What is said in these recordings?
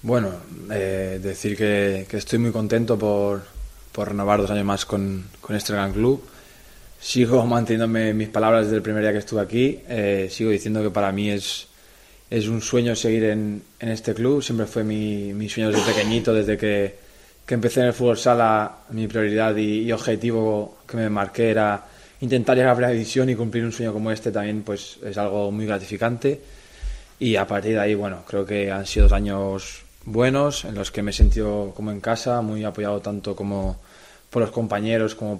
Bueno, decir que estoy muy contento por renovar 2 años más con este gran club. Sigo manteniéndome mis palabras desde el primer día que estuve aquí. Sigo diciendo que para mí es un sueño seguir en este club. Siempre fue mi sueño desde pequeñito, desde que empecé en el fútbol sala. Mi prioridad y objetivo que me marqué era intentar llegar a primera división, y cumplir un sueño como este también pues es algo muy gratificante. Y a partir de ahí, bueno, creo que han sido 2 años buenos en los que me he sentido como en casa, muy apoyado tanto como por los compañeros como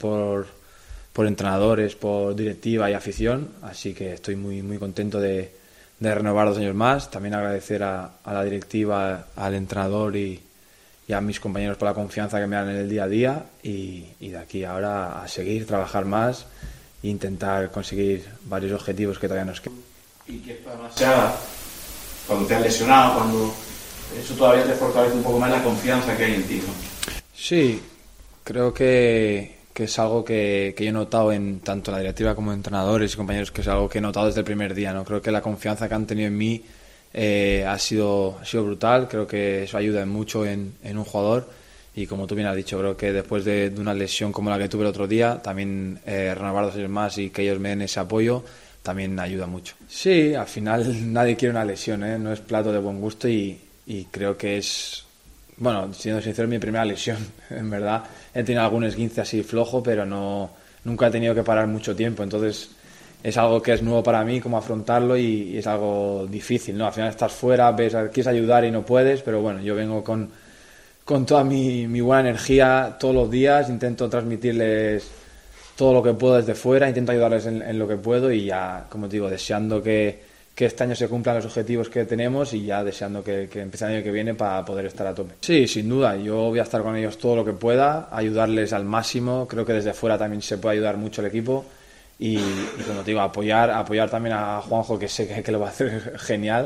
por entrenadores, por directiva y afición. Así que estoy muy contento de renovar 2 años más. También agradecer a la directiva, al entrenador y a mis compañeros por la confianza que me dan en el día a día. Y de aquí ahora a seguir, trabajar más e intentar conseguir varios objetivos que todavía nos quedan. Y que esto además sea cuando te has lesionado, cuando eso todavía te fortalece un poco más la confianza que hay en ti, ¿no? Sí, creo que es algo que yo he notado en tanto la directiva como entrenadores y compañeros, que es algo que he notado desde el primer día, ¿no? Creo que la confianza que han tenido en mí ha sido brutal. Creo que eso ayuda mucho en un jugador, y como tú bien has dicho, creo que después de una lesión como la que tuve el otro día, también renovar 2 años más y que ellos me den ese apoyo también ayuda mucho. Sí, al final nadie quiere una lesión, ¿eh? No es plato de buen gusto, y creo que es, bueno, siendo sincero, mi primera lesión. En verdad he tenido algún esguince así flojo, pero nunca he tenido que parar mucho tiempo. Entonces es algo que es nuevo para mí, cómo afrontarlo, y es algo difícil, ¿no? Al final estás fuera, quieres ayudar y no puedes, pero bueno, yo vengo con toda mi buena energía todos los días, intento transmitirles todo lo que puedo desde fuera, intento ayudarles en lo que puedo, y ya, como te digo, deseando que este año se cumplan los objetivos que tenemos, y ya deseando que empiece el año que viene para poder estar a tope. Sí, sin duda, yo voy a estar con ellos todo lo que pueda, ayudarles al máximo. Creo que desde fuera también se puede ayudar mucho el equipo, y como te digo, apoyar también a Juanjo, que sé que lo va a hacer genial,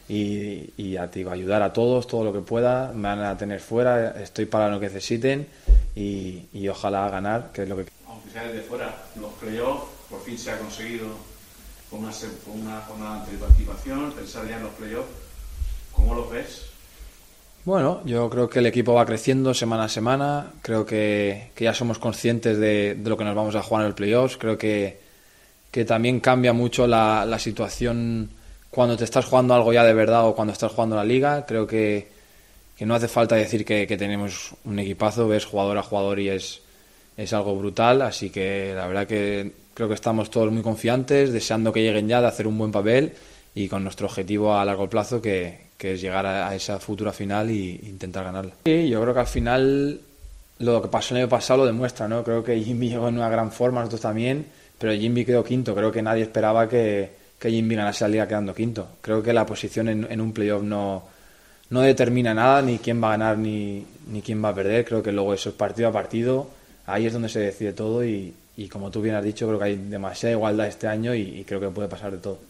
y ya te digo, ayudar a todos todo lo que pueda. Me van a tener fuera, estoy para lo que necesiten, y ojalá ganar, que es lo que... Aunque sea desde fuera, los playoffs por fin se ha conseguido con una jornada de participación, pensar ya en los playoffs. ¿Cómo los ves? Bueno, yo creo que el equipo va creciendo semana a semana. Creo que ya somos conscientes de lo que nos vamos a jugar en el playoffs. Creo que también cambia mucho la situación cuando te estás jugando algo ya de verdad o cuando estás jugando la liga. Creo que no hace falta decir que tenemos un equipazo, ves jugador a jugador, y es algo brutal. Así que la verdad que creo que estamos todos muy confiantes, deseando que lleguen ya, de hacer un buen papel, y con nuestro objetivo a largo plazo, que es llegar a esa futura final e intentar ganarla. Sí, yo creo que al final lo que pasó el año pasado lo demuestra, ¿no? Creo que Jimmy llegó en una gran forma, nosotros también, pero Jimmy quedó quinto. Creo que nadie esperaba que Jimmy ganase la liga quedando quinto. Creo que la posición en un playoff no determina nada, ni quién va a ganar ni quién va a perder. Creo que luego eso es partido a partido, ahí es donde se decide todo, y como tú bien has dicho, creo que hay demasiada igualdad este año, y creo que puede pasar de todo.